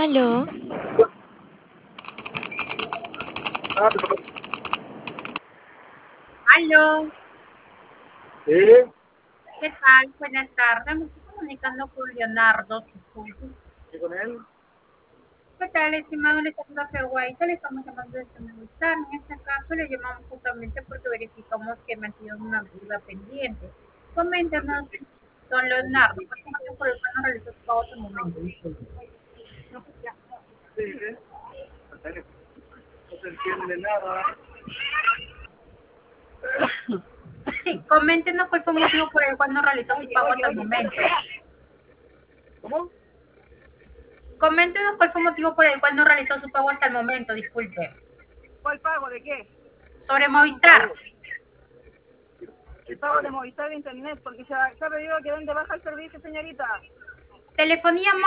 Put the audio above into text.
Aló, Aló, Sí, ¿qué tal? Buenas tardes, me estoy comunicando con Leonardo. ¿y con él? ¿Qué tal, estimado? Le saluda Feguaita, le estamos llamando desde Movistar. En este caso le llamamos justamente porque verificamos que mantiene una duda pendiente. Coméntenos, don Leonardo, ¿cuál es el motivo por el cual no realizó su pago hasta el momento? Disculpe. Sí, ¿eh? No se entiende nada. Sí, coméntenos cuál fue el motivo por el cual no realizó su pago hasta el momento. ¿Cómo? Coméntenos cuál fue el motivo por el cual no realizó su pago hasta el momento, disculpe. ¿Cuál pago? ¿De qué? Sobre Movistar. El pago de Movistar de Internet, porque se ha pedido que den de baja el servicio, señorita. Telefonía